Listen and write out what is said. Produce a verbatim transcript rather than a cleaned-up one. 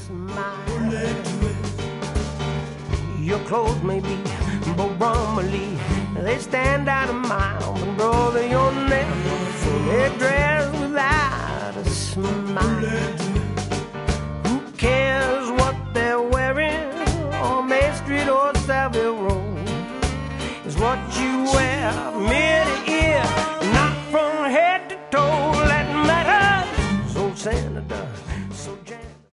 smile. Your clothes may be Bob Bromley, they stand out a mile.